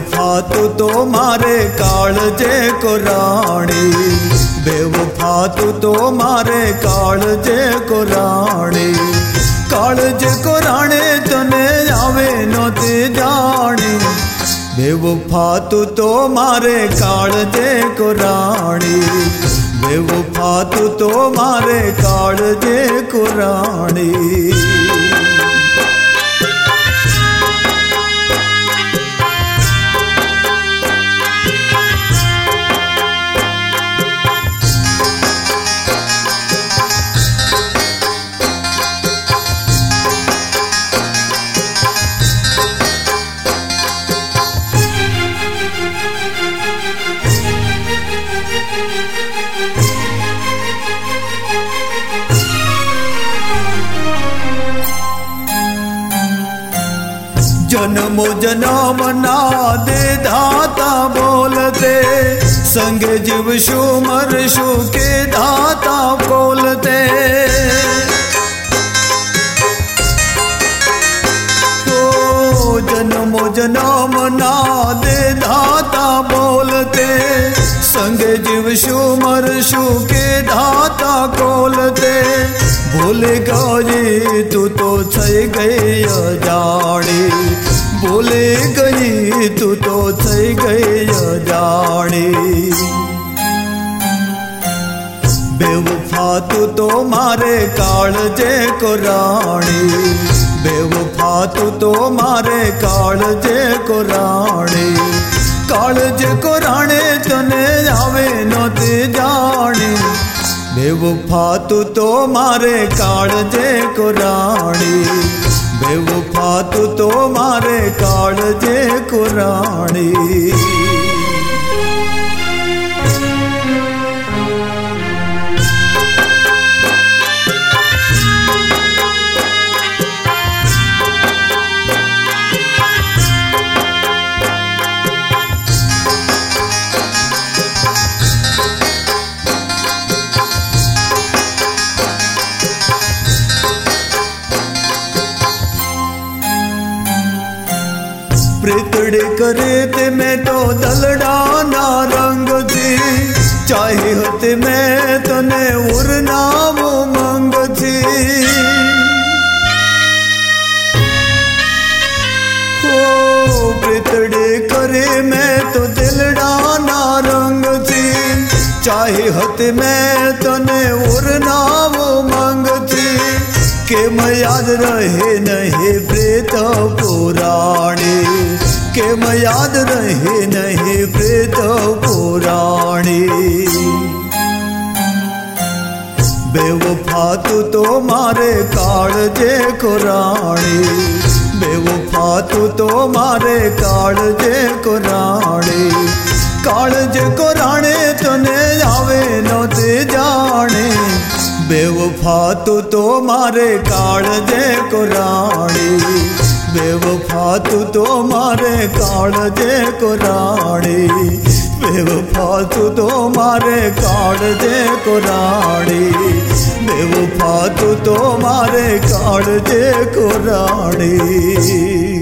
बेवफा तू तो मारे काळजे को राणी, बेवफा तू तो मारे काळजे को राणी। काळजे को राणे तने आवे नोती जानी, बेवफा तू तो मारे काळजे को राणी, बेवफा तू तो मारे काळजे को राणी। जन्मो जन्म ना दे धाता बोलते, संग जीव शु मरशु के धाता बोलते। ओ जन्मो जन्म ना दे धाता बोलते, संग जीव शु मरशु के धाता बोलते। भूले गई तू तो थई गई जानी, भूले गई तू तो थई गई जानी। बेवफा तू तो मारे काळजे को राणी, बेवफा तू तो मारे काळजे को राणी। काळजे को राणे तने आवे नोती जानी, बेवफा तू तो मारे काळजे को राणी, बेवफा तू तो मारे काळजे को राणी। प्रीतड़ी करे ते मैं तो दलड़ा ना रंग थी, चाहे होते मैं तने उड़ना वो मंग थी। ओ प्रीतड़ी करे मैं तो दलड़ा ना रंग थी, चाहे होते मैं तने उड़ना वो मंग थी। के मैं याद रहे नहीं प्रीत पुराणी, के मैं याद रहे नहीं प्रीत पुराणी। बेवफा तू तो मारे काळजे को राणी, बेवफा तू तो मारे काळजे को राणी। काळजे को राणे तने आवे नोती जानी, बेवफा तू तो मारे काळजे को राणी, बेवफा तू तो मारे काळजे को राणी, बेवफा तू तो मारे काळजे को राणी, बेवफा तू तो मारे काळजे को राणी।